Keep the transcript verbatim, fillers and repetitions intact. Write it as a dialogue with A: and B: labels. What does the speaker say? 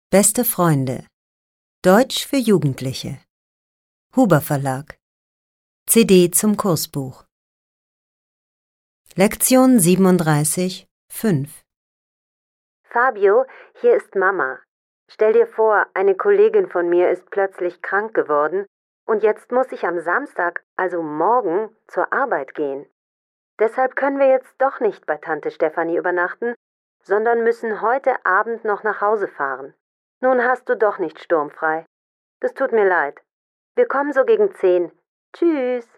A: Beste Freunde. Deutsch für Jugendliche. Huber Verlag. C D zum Kursbuch. Lektion siebenunddreißig, fünf.
B: Fabio, hier ist Mama. Stell dir vor, eine Kollegin von mir ist plötzlich krank geworden und jetzt muss ich am Samstag, also morgen, zur Arbeit gehen. Deshalb können wir jetzt doch nicht bei Tante Stefanie übernachten, sondern müssen heute Abend noch nach Hause fahren. Nun hast du doch nicht sturmfrei. Das tut mir leid. Wir kommen so gegen zehn. Tschüss.